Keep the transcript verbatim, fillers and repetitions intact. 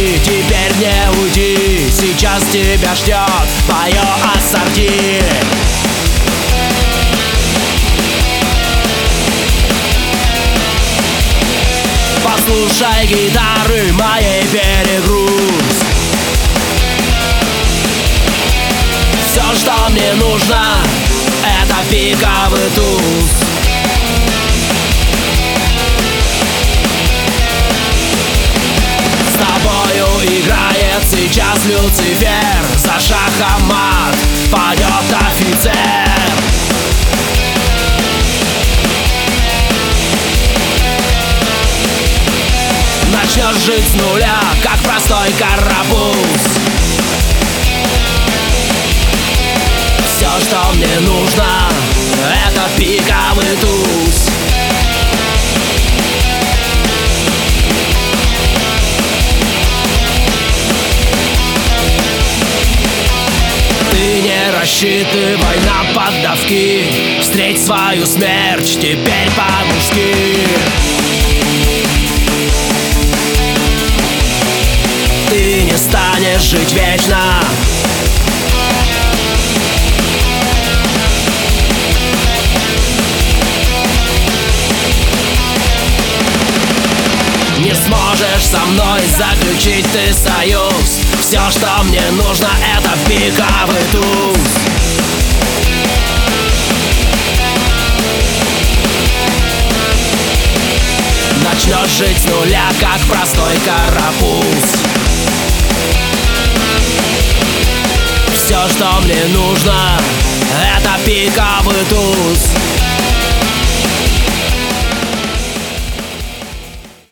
пути, теперь не уйди. Сейчас тебя ждет мое ассорти. Послушай гитары моей перегруз. Все, что мне нужно, это пиковый туз. С тобою играет сейчас Люцифер. За шахом мат пойдет офицер. Начнешь жить с нуля, как простой карапуз. Все, что мне нужно, это пиковый туз. Ты не рассчитывай на поддавки. Встреть свою смерть теперь по-мужски. Ты не станешь жить вечно. Не сможешь со мной заключить ты союз. Все, что мне нужно, это пиковый туз. Начнешь жить с нуля, как простой карапуз. Все, что мне нужно, это пиковый туз.